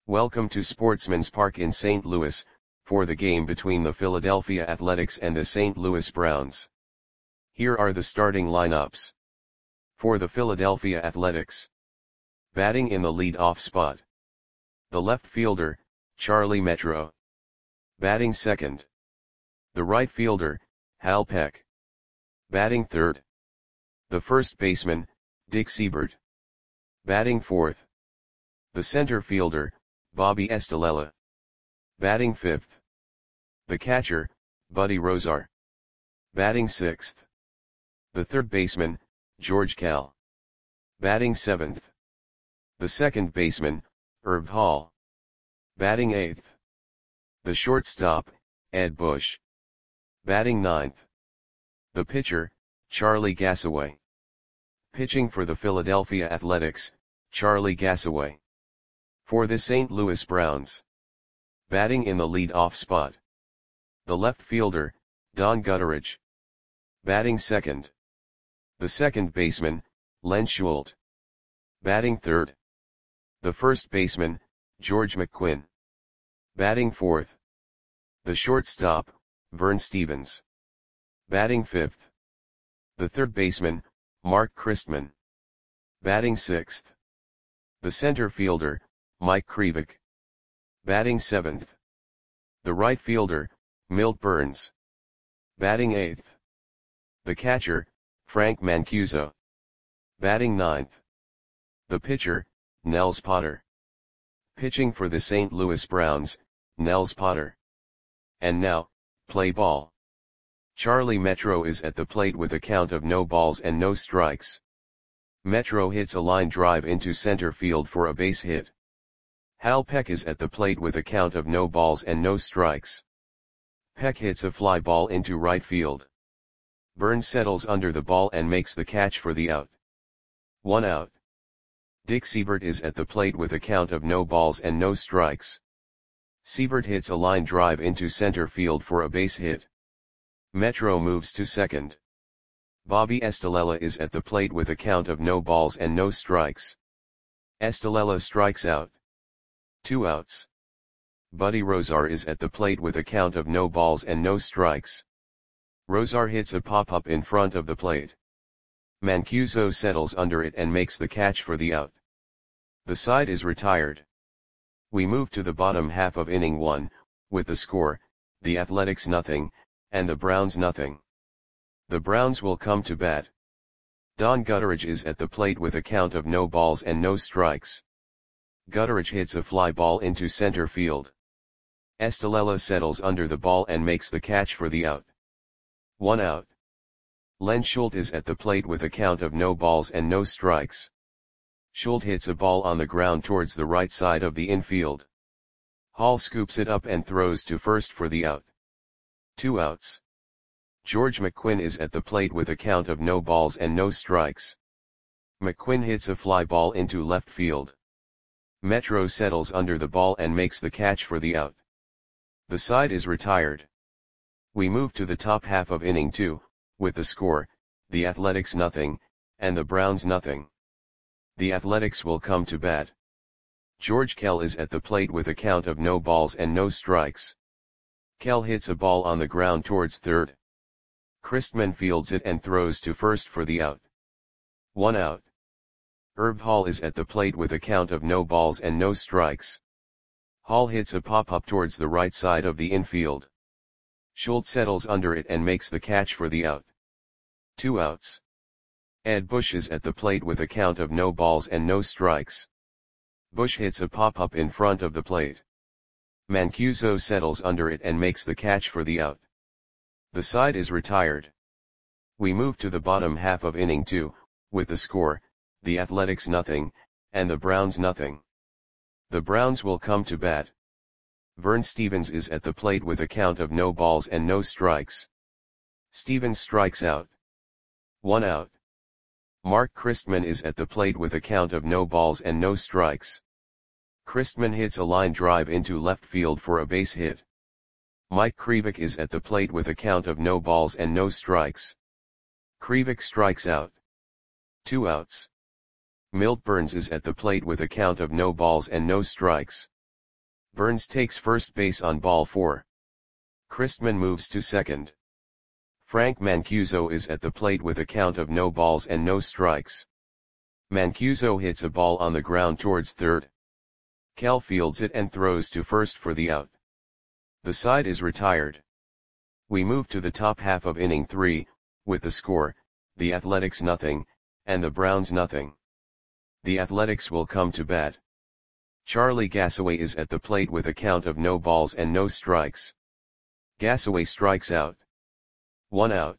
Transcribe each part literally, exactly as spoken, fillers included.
Welcome to Sportsman's Park in Saint Louis, for the game between the Philadelphia Athletics and the Saint Louis Browns. Here are the starting lineups. For the Philadelphia Athletics. Batting in the lead-off spot. The left fielder, Charlie Metro. Batting second. The right fielder, Hal Peck. Batting third. The first baseman, Dick Seibert. Batting fourth. The center fielder, Bobby Estalella. Batting fifth. The catcher, Buddy Rozar. Batting sixth. The third baseman, George Kell. Batting seventh. The second baseman, Herb Hall. Batting eighth. The shortstop, Ed Bush. Batting ninth. The pitcher, Charlie Gassaway. Pitching for the Philadelphia Athletics, Charlie Gassaway. For the Saint Louis Browns. Batting in the lead-off spot. The left fielder, Don Gutteridge. Batting second. The second baseman, Len Schult. Batting third. The first baseman, George McQuinn. Batting fourth. The shortstop, Vern Stephens. Batting fifth. The third baseman, Mark Christman. Batting sixth. The center fielder, Mike Krivik. Batting seventh. The right fielder, Milt Burns. Batting eighth. The catcher, Frank Mancuso. Batting ninth. The pitcher, Nels Potter. Pitching for the Saint Louis Browns, Nels Potter. And now, play ball. Charlie Metro is at the plate with a count of no balls and no strikes. Metro hits a line drive into center field for a base hit. Hal Peck is at the plate with a count of no balls and no strikes. Peck hits a fly ball into right field. Burns settles under the ball and makes the catch for the out. One out. Dick Seibert is at the plate with a count of no balls and no strikes. Seibert hits a line drive into center field for a base hit. Metro moves to second. Bobby Estalella is at the plate with a count of no balls and no strikes. Estalella strikes out. Two outs. Buddy Rozar is at the plate with a count of no balls and no strikes. Rozar hits a pop-up in front of the plate. Mancuso settles under it and makes the catch for the out. The side is retired. We move to the bottom half of inning one, with the score, the Athletics nothing, and the Browns nothing. The Browns will come to bat. Don Gutteridge is at the plate with a count of no balls and no strikes. Gutteridge hits a fly ball into center field. Estalella settles under the ball and makes the catch for the out. One out. Len Schult is at the plate with a count of no balls and no strikes. Schult hits a ball on the ground towards the right side of the infield. Hall scoops it up and throws to first for the out. Two outs. George McQuinn is at the plate with a count of no balls and no strikes. McQuinn hits a fly ball into left field. Metro settles under the ball and makes the catch for the out. The side is retired. We move to the top half of inning two, with the score, the Athletics nothing, and the Browns nothing. The Athletics will come to bat. George Kell is at the plate with a count of no balls and no strikes. Kell hits a ball on the ground towards third. Christman fields it and throws to first for the out. One out. Herb Hall is at the plate with a count of no balls and no strikes. Hall hits a pop-up towards the right side of the infield. Schult settles under it and makes the catch for the out. Two outs. Ed Bush is at the plate with a count of no balls and no strikes. Bush hits a pop-up in front of the plate. Mancuso settles under it and makes the catch for the out. The side is retired. We move to the bottom half of inning two, with the score, the Athletics nothing, and the Browns nothing. The Browns will come to bat. Vern Stephens is at the plate with a count of no balls and no strikes. Stephens strikes out. One out. Mark Christman is at the plate with a count of no balls and no strikes. Christman hits a line drive into left field for a base hit. Mike Krivik is at the plate with a count of no balls and no strikes. Krivik strikes out. Two outs. Milt Burns is at the plate with a count of no balls and no strikes. Burns takes first base on ball four. Christman moves to second. Frank Mancuso is at the plate with a count of no balls and no strikes. Mancuso hits a ball on the ground towards third. Kell fields it and throws to first for the out. The side is retired. We move to the top half of inning three, with the score, the Athletics nothing, and the Browns nothing. The Athletics will come to bat. Charlie Gassaway is at the plate with a count of no balls and no strikes. Gassaway strikes out. One out.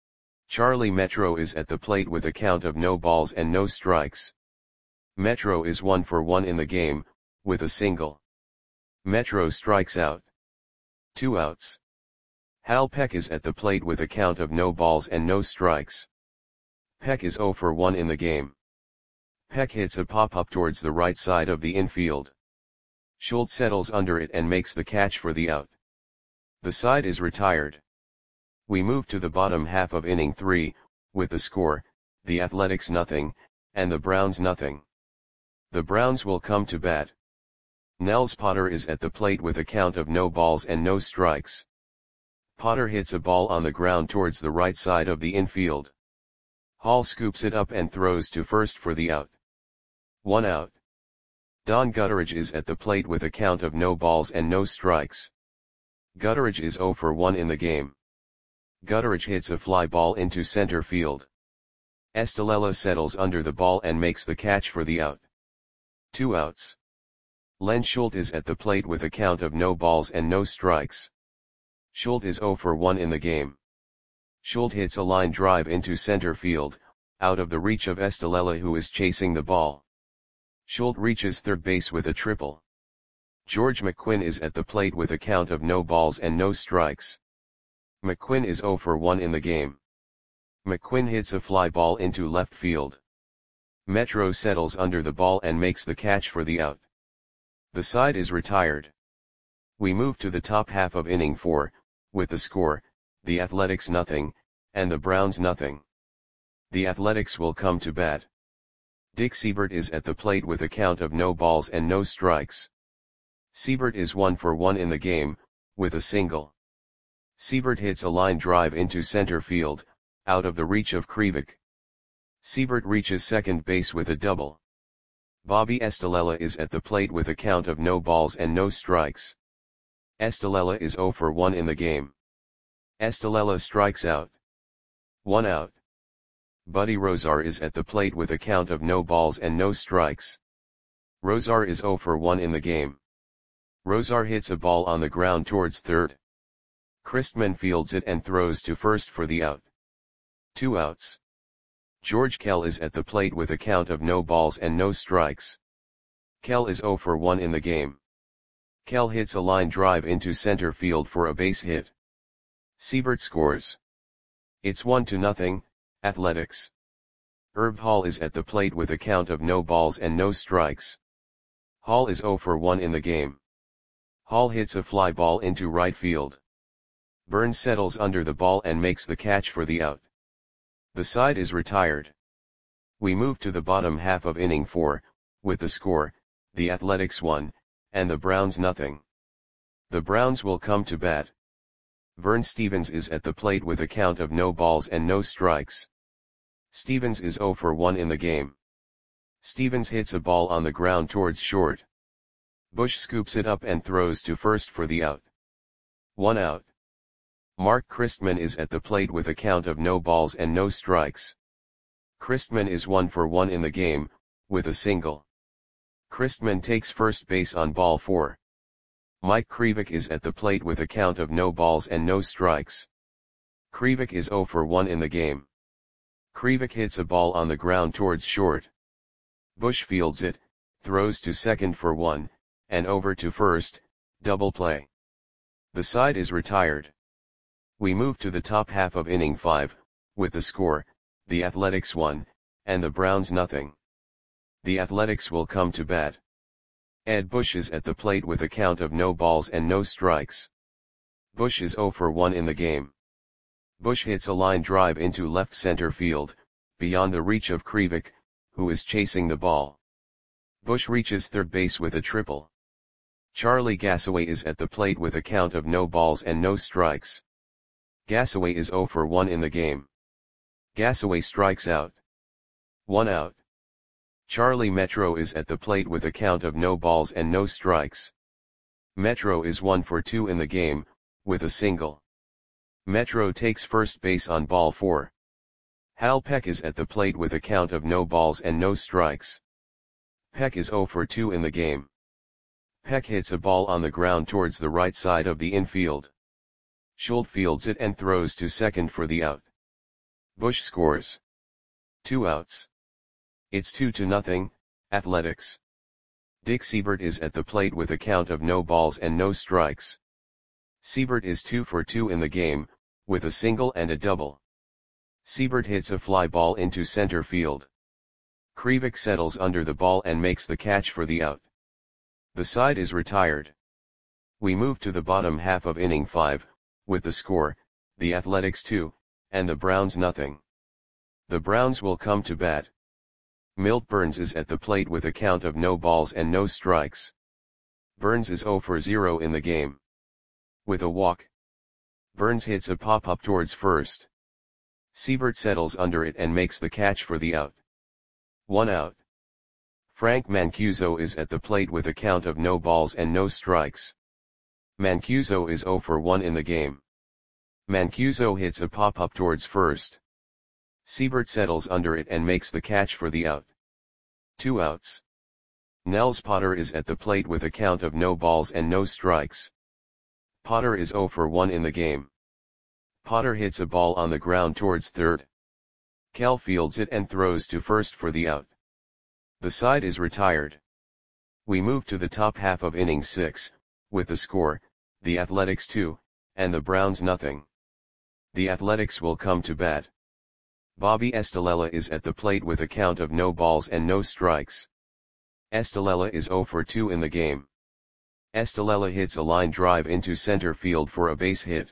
Charlie Metro is at the plate with a count of no balls and no strikes. Metro is one for one in the game, with a single. Metro strikes out. Two outs. Hal Peck is at the plate with a count of no balls and no strikes. Peck is zero for one in the game. Peck hits a pop-up towards the right side of the infield. Schultz settles under it and makes the catch for the out. The side is retired. We move to the bottom half of inning three, with the score, the Athletics nothing, and the Browns nothing. The Browns will come to bat. Nels Potter is at the plate with a count of no balls and no strikes. Potter hits a ball on the ground towards the right side of the infield. Hall scoops it up and throws to first for the out. One out. Don Gutteridge is at the plate with a count of no balls and no strikes. Gutteridge is zero for one in the game. Gutteridge hits a fly ball into center field. Estalella settles under the ball and makes the catch for the out. Two outs. Len Schultz is at the plate with a count of no balls and no strikes. Schultz is zero for one in the game. Schultz hits a line drive into center field, out of the reach of Estalella, who is chasing the ball. Schultz reaches third base with a triple. George McQuinn is at the plate with a count of no balls and no strikes. McQuinn is zero for one in the game. McQuinn hits a fly ball into left field. Metro settles under the ball and makes the catch for the out. The side is retired. We move to the top half of inning four, with the score, the Athletics nothing, and the Browns nothing. The Athletics will come to bat. Dick Siebert is at the plate with a count of no balls and no strikes. Siebert is one for one in the game, with a single. Siebert hits a line drive into center field, out of the reach of Krivik. Siebert reaches second base with a double. Bobby Estalella is at the plate with a count of no balls and no strikes. Estalella is zero for one in the game. Estalella strikes out. One out. Buddy Rosar is at the plate with a count of no balls and no strikes. Rosar is zero for one in the game. Rosar hits a ball on the ground towards third. Christman fields it and throws to first for the out. Two outs. George Kell is at the plate with a count of no balls and no strikes. Kell is zero for one in the game. Kell hits a line drive into center field for a base hit. Siebert scores. It's one to nothing, Athletics. Herb Hall is at the plate with a count of no balls and no strikes. Hall is zero for one in the game. Hall hits a fly ball into right field. Burns settles under the ball and makes the catch for the out. The side is retired. We move to the bottom half of inning four, with the score, the Athletics one, and the Browns nothing. The Browns will come to bat. Vern Stevens is at the plate with a count of no balls and no strikes. Stevens is zero for one in the game. Stevens hits a ball on the ground towards short. Bush scoops it up and throws to first for the out. One out. Mark Christman is at the plate with a count of no balls and no strikes. Christman is one for one in the game, with a single. Christman takes first base on ball four. Mike Krivik is at the plate with a count of no balls and no strikes. Krivik is zero for one in the game. Krivik hits a ball on the ground towards short. Bush fields it, throws to second for one, and over to first, double play. The side is retired. We move to the top half of inning five, with the score, the Athletics one, and the Browns nothing. The Athletics will come to bat. Ed Bush is at the plate with a count of no balls and no strikes. Bush is zero for one in the game. Bush hits a line drive into left center field, beyond the reach of Krivik, who is chasing the ball. Bush reaches third base with a triple. Charlie Gassaway is at the plate with a count of no balls and no strikes. Gassaway is zero for one in the game. Gassaway strikes out. One out. Charlie Metro is at the plate with a count of no balls and no strikes. Metro is one for two in the game, with a single. Metro takes first base on ball four. Hal Peck is at the plate with a count of no balls and no strikes. Peck is zero for two in the game. Peck hits a ball on the ground towards the right side of the infield. Schultz fields it and throws to second for the out. Bush scores. Two outs. It's two to nothing, Athletics. Dick Seibert is at the plate with a count of no balls and no strikes. Seibert is two for two in the game, with a single and a double. Seibert hits a fly ball into center field. Krivik settles under the ball and makes the catch for the out. The side is retired. We move to the bottom half of inning five, with the score, the Athletics two, and the Browns nothing. The Browns will come to bat. Milt Burns is at the plate with a count of no balls and no strikes. Burns is zero for zero in the game. With a walk. Burns hits a pop-up towards first. Seibert settles under it and makes the catch for the out. One out. Frank Mancuso is at the plate with a count of no balls and no strikes. Mancuso is zero for one in the game. Mancuso hits a pop-up towards first. Seibert settles under it and makes the catch for the out. Two outs. Nels Potter is at the plate with a count of no balls and no strikes. Potter is zero for one in the game. Potter hits a ball on the ground towards third. Kell fields it and throws to first for the out. The side is retired. We move to the top half of inning six, with the score, the Athletics two, and the Browns nothing. The Athletics will come to bat. Bobby Estalella is at the plate with a count of no balls and no strikes. Estalella is zero for two in the game. Estalella hits a line drive into center field for a base hit.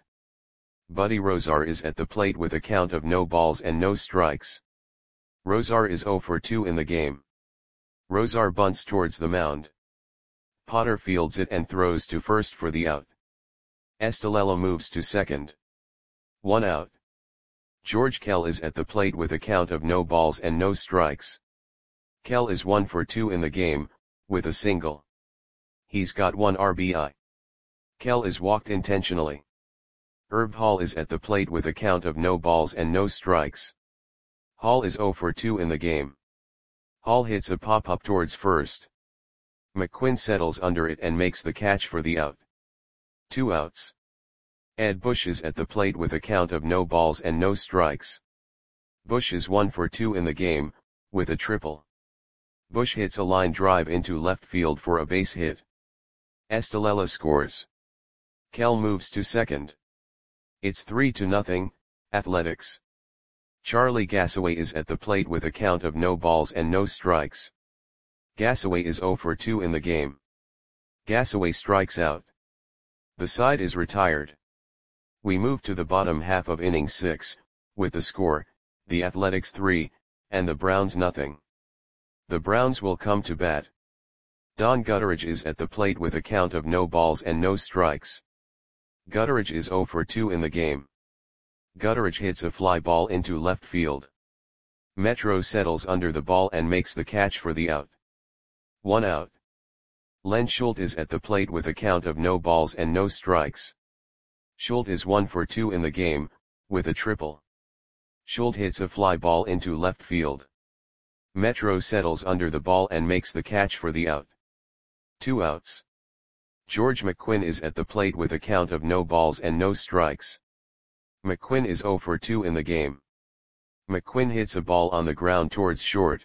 Buddy Rozar is at the plate with a count of no balls and no strikes. Rozar is zero for two in the game. Rozar bunts towards the mound. Potter fields it and throws to first for the out. Estalella moves to second. One out. George Kell is at the plate with a count of no balls and no strikes. Kell is one for two in the game, with a single. He's got one R B I. Kell is walked intentionally. Herb Hall is at the plate with a count of no balls and no strikes. Hall is zero for two in the game. Hall hits a pop-up towards first. McQuinn settles under it and makes the catch for the out. Two outs. Ed Bush is at the plate with a count of no balls and no strikes. Bush is one for two in the game, with a triple. Bush hits a line drive into left field for a base hit. Estalella scores. Kell moves to second. It's three to nothing, Athletics. Charlie Gassaway is at the plate with a count of no balls and no strikes. Gassaway is zero for two in the game. Gassaway strikes out. The side is retired. We move to the bottom half of inning six, with the score, the Athletics three, and the Browns nothing. The Browns will come to bat. Don Gutteridge is at the plate with a count of no balls and no strikes. Gutteridge is zero for two in the game. Gutteridge hits a fly ball into left field. Metro settles under the ball and makes the catch for the out. One out. Len Schultz is at the plate with a count of no balls and no strikes. Schultz is one for two in the game, with a triple. Schultz hits a fly ball into left field. Metro settles under the ball and makes the catch for the out. Two outs. George McQuinn is at the plate with a count of no balls and no strikes. McQuinn is zero for two in the game. McQuinn hits a ball on the ground towards short.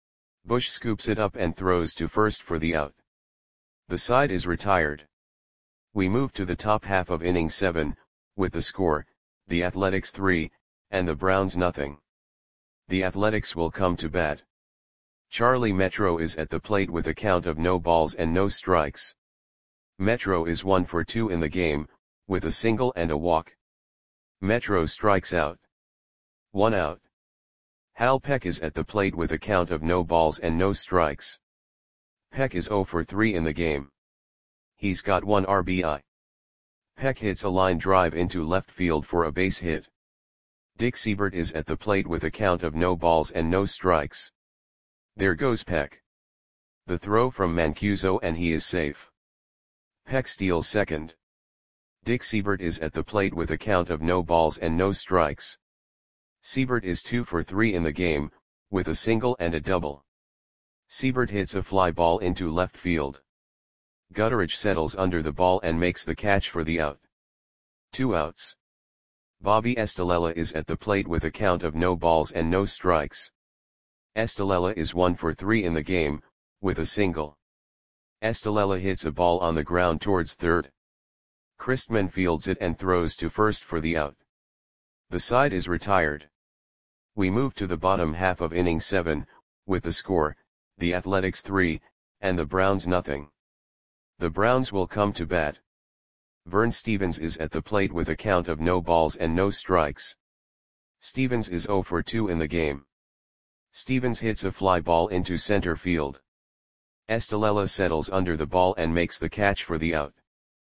Bush scoops it up and throws to first for the out. The side is retired. We move to the top half of inning seven, with the score, the Athletics three, and the Browns nothing. The Athletics will come to bat. Charlie Metro is at the plate with a count of no balls and no strikes. Metro is one for two in the game, with a single and a walk. Metro strikes out. One out. Hal Peck is at the plate with a count of no balls and no strikes. Peck is zero for three in the game. He's got one R B I. Peck hits a line drive into left field for a base hit. Dick Seibert is at the plate with a count of no balls and no strikes. There goes Peck. The throw from Mancuso and he is safe. Peck steals second. Dick Seibert is at the plate with a count of no balls and no strikes. Seibert is two for three in the game, with a single and a double. Seibert hits a fly ball into left field. Gutteridge settles under the ball and makes the catch for the out. Two outs. Bobby Estalella is at the plate with a count of no balls and no strikes. Estalella is one for three in the game, with a single. Estalella hits a ball on the ground towards third. Christman fields it and throws to first for the out. The side is retired. We move to the bottom half of inning seven, with the score, the Athletics three, and the Browns nothing. The Browns will come to bat. Vern Stevens is at the plate with a count of no balls and no strikes. Stevens is zero for two in the game. Stevens hits a fly ball into center field. Estalella settles under the ball and makes the catch for the out.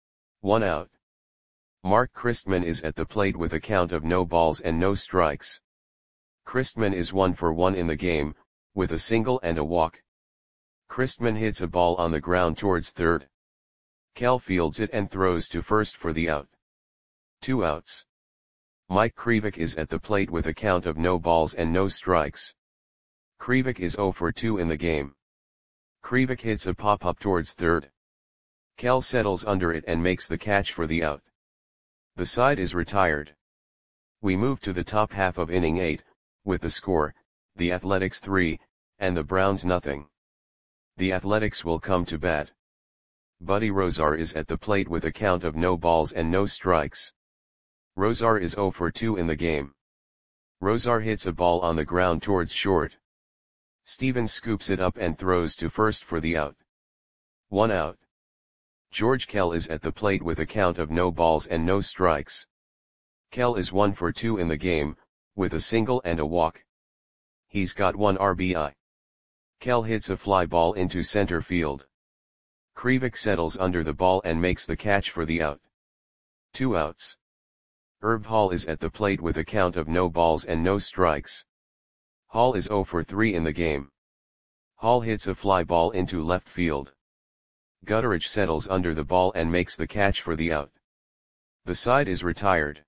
One out. Mark Christman is at the plate with a count of no balls and no strikes. Christman is one for one in the game, with a single and a walk. Christman hits a ball on the ground towards third. Kell fields it and throws to first for the out. Two outs. Mike Krivik is at the plate with a count of no balls and no strikes. Krivik is zero for two in the game. Krivik hits a pop-up towards third. Kell settles under it and makes the catch for the out. The side is retired. We move to the top half of inning eight, with the score, the Athletics three, and the Browns nothing. The Athletics will come to bat. Buddy Rozar is at the plate with a count of no balls and no strikes. Rozar is zero for two in the game. Rozar hits a ball on the ground towards short. Stevens scoops it up and throws to first for the out. One out. George Kell is at the plate with a count of no balls and no strikes. Kell is one for two in the game, with a single and a walk. He's got one R B I. Kell hits a fly ball into center field. Krivik settles under the ball and makes the catch for the out. Two outs. Herb Hall is at the plate with a count of no balls and no strikes. Hall is zero for three in the game. Hall hits a fly ball into left field. Gutteridge settles under the ball and makes the catch for the out. The side is retired.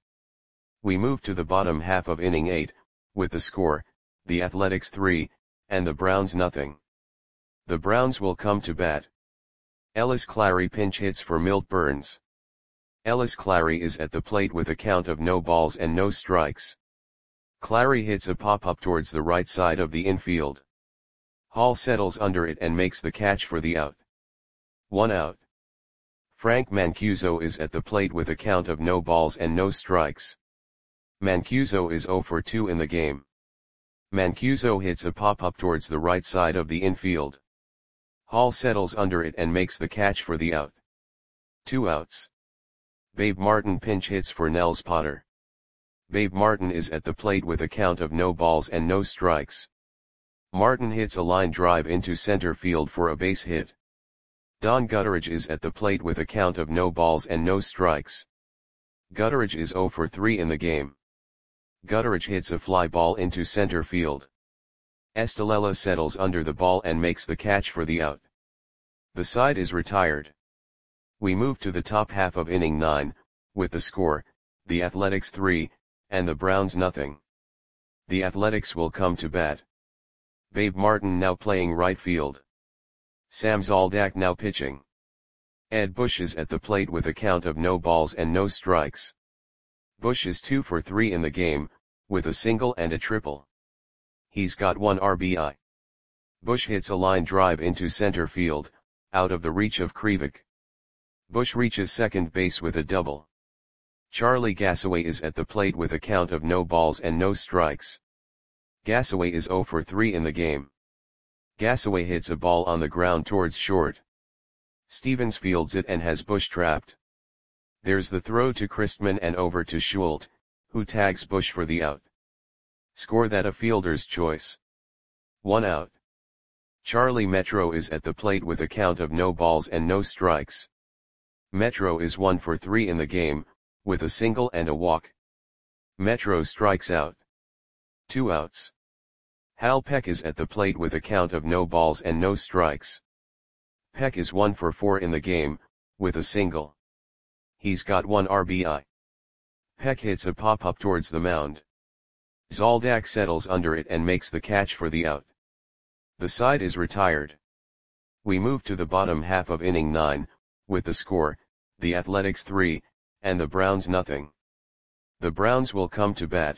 We move to the bottom half of inning eight, with the score, the Athletics three, and the Browns nothing. The Browns will come to bat. Ellis Clary pinch hits for Milt Burns. Ellis Clary is at the plate with a count of no balls and no strikes. Clary hits a pop-up towards the right side of the infield. Hall settles under it and makes the catch for the out. One out. Frank Mancuso is at the plate with a count of no balls and no strikes. Mancuso is zero for two in the game. Mancuso hits a pop-up towards the right side of the infield. Hall settles under it and makes the catch for the out. Two outs. Babe Martin pinch hits for Nels Potter. Babe Martin is at the plate with a count of no balls and no strikes. Martin hits a line drive into center field for a base hit. Don Gutteridge is at the plate with a count of no balls and no strikes. Gutteridge is zero for three in the game. Gutteridge hits a fly ball into center field. Estalella settles under the ball and makes the catch for the out. The side is retired. We move to the top half of inning nine, with the score, the Athletics three, and the Browns nothing. The Athletics will come to bat. Babe Martin now playing right field. Sam Zoldak now pitching. Ed Bush is at the plate with a count of no balls and no strikes. Bush is two for three in the game, with a single and a triple. He's got one R B I. Bush hits a line drive into center field, out of the reach of Krivik. Bush reaches second base with a double. Charlie Gassaway is at the plate with a count of no balls and no strikes. Gassaway is zero for three in the game. Gassaway hits a ball on the ground towards short. Stevens fields it and has Bush trapped. There's the throw to Christman and over to Schult, who tags Bush for the out. Score that a fielder's choice. One out. Charlie Metro is at the plate with a count of no balls and no strikes. Metro is one for three in the game, with a single and a walk. Metro strikes out. Two outs. Hal Peck is at the plate with a count of no balls and no strikes. Peck is one for four in the game, with a single. He's got one R B I. Peck hits a pop-up towards the mound. Zoldak settles under it and makes the catch for the out. The side is retired. We move to the bottom half of inning nine, with the score, the Athletics three, and the Browns nothing. The Browns will come to bat.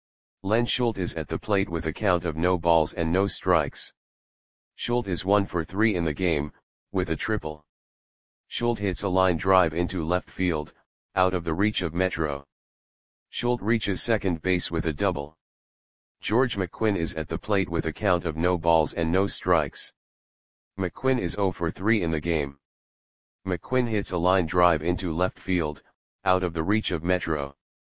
Len Schult is at the plate with a count of no balls and no strikes. Schult is one for three in the game, with a triple. Schult hits a line drive into left field, out of the reach of Metro. Schult reaches second base with a double. George McQuinn is at the plate with a count of no balls and no strikes. McQuinn is zero for three in the game. McQuinn hits a line drive into left field, out of the reach of Metro.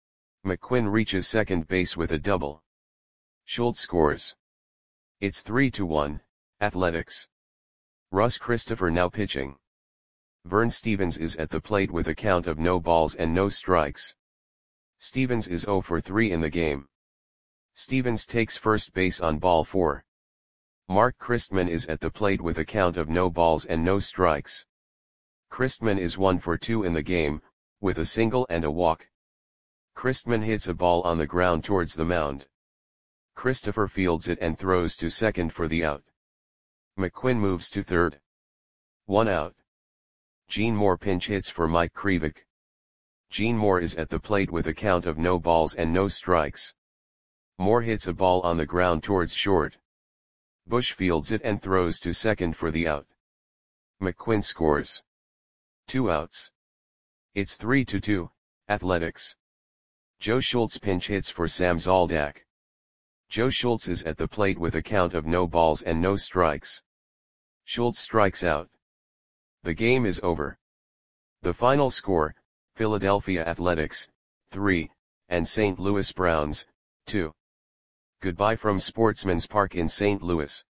McQuinn reaches second base with a double. Schult scores. It's three to one, Athletics. Russ Christopher now pitching. Vern Stevens is at the plate with a count of no balls and no strikes. Stevens is zero for three in the game. Stevens takes first base on ball four. Mark Christman is at the plate with a count of no balls and no strikes. Christman is one for two in the game, with a single and a walk. Christman hits a ball on the ground towards the mound. Christopher fields it and throws to second for the out. McQuinn moves to third. One out. Gene Moore pinch hits for Mike Krivik. Gene Moore is at the plate with a count of no balls and no strikes. Moore hits a ball on the ground towards short. Bush fields it and throws to second for the out. McQuinn scores. Two outs. It's three to two, Athletics. Joe Schultz pinch hits for Sam Zoldak. Joe Schultz is at the plate with a count of no balls and no strikes. Schultz strikes out. The game is over. The final score, Philadelphia Athletics, three, and Saint Louis Browns, two. Goodbye from Sportsman's Park in Saint Louis.